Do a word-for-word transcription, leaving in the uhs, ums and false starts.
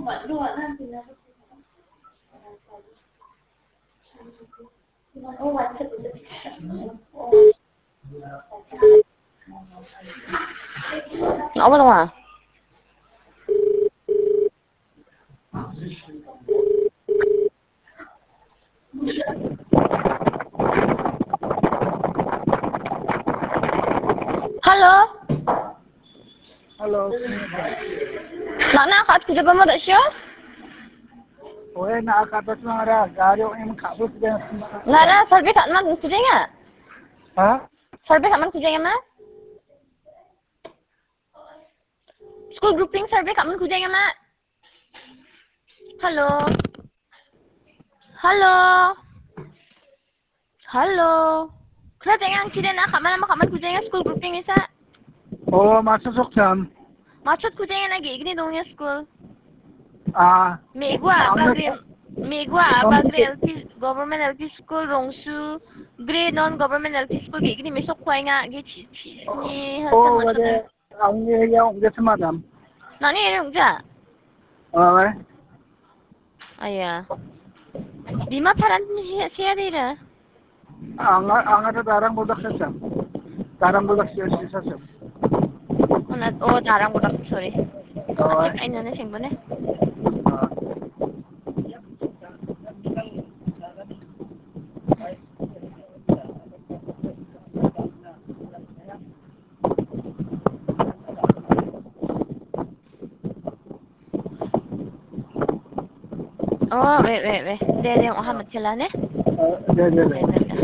Apa tu mah? Halo. Halo. Nak nak kat kerja kamu tak sure? Oh, nak kat tu ada gari yang kabut dia. Nak nak survey kat mana kerja nya? Hah? Survey kat mana kerja nya mah? School grouping survey kat mana kerja nya mah? Halo. Halo. Halo. Kau jangan kira nak kat mana kat mana kerja nya school grouping ni sa? Oh, masuk jam. Macet kerja nya lagi gini dongnya school. Ah. Megwa apa grade? Megwa apa grade L P government L P school Rongsu grade non government L P school gini mesok kuai nga gini ni Oh, ada. Ang yang dia semadam. Nani yang ja? Oh, eh. Ayah. Lima paran ni siapa dia? Ang ang ada darang budak sesam. Darang budak sesam sesam. Oh, darang budak sorry. Oh, Asik aja nih sing bener. Oh, wait, wait, wait. Dia dia Muhammad Jalan eh? Uh, dia dia.